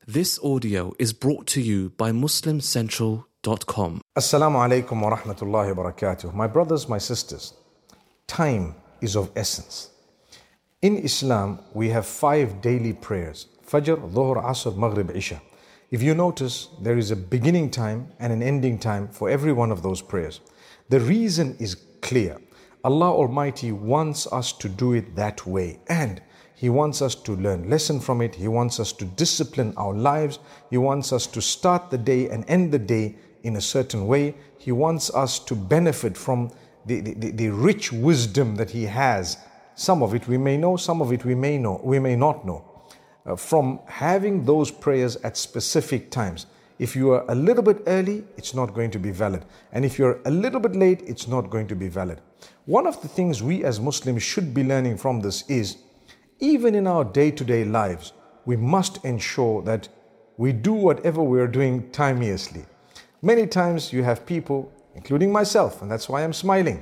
This audio is brought to you by MuslimCentral.com. Assalamu alaikum wa rahmatullahi wa barakatuh. My brothers, my sisters, time is of essence. In Islam, we have 5 daily prayers: Fajr, Dhuhr, Asr, Maghrib, Isha. If you notice, there is a beginning time and an ending time for every one of those prayers. The reason is clear. Allah Almighty wants us to do it that way, and He wants us to learn lesson from it. He wants us to discipline our lives. He wants us to start the day and end the day in a certain way. He wants us to benefit from the rich wisdom that He has. Some of it we may know, some of it we may not know. From having those prayers at specific times. If you are a little bit early, it's not going to be valid. And if you're a little bit late, it's not going to be valid. One of the things we as Muslims should be learning from this is, even in our day-to-day lives, we must ensure that we do whatever we're doing timeously. Many times you have people, including myself, and that's why I'm smiling.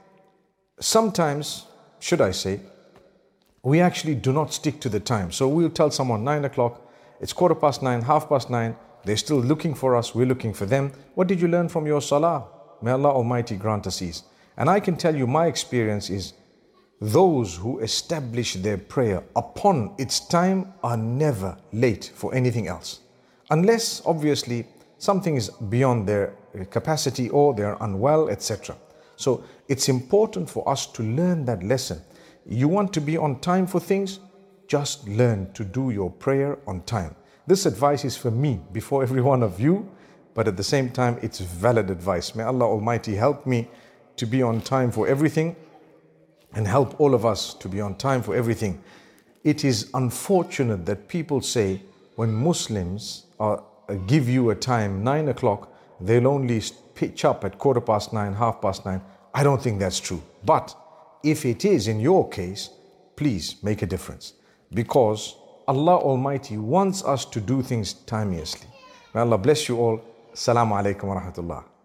Sometimes, should I say, we actually do not stick to the time. So we'll tell someone 9 o'clock, it's 9:15, 9:30, they're still looking for us, we're looking for them. What did you learn from your salah? May Allah Almighty grant us ease. And I can tell you my experience is, those who establish their prayer upon its time are never late for anything else. Unless, obviously, something is beyond their capacity or they're unwell, etc. So it's important for us to learn that lesson. You want to be on time for things? Just learn to do your prayer on time. This advice is for me before every one of you, but at the same time, it's valid advice. May Allah Almighty help me to be on time for everything, and help all of us to be on time for everything. It is unfortunate that people say when Muslims give you a time, 9 o'clock, they'll only pitch up at 9:15, 9:30. I don't think that's true. But if it is in your case, please make a difference. Because Allah Almighty wants us to do things timeously. May Allah bless you all. Assalamu alaikum wa rahmatullah.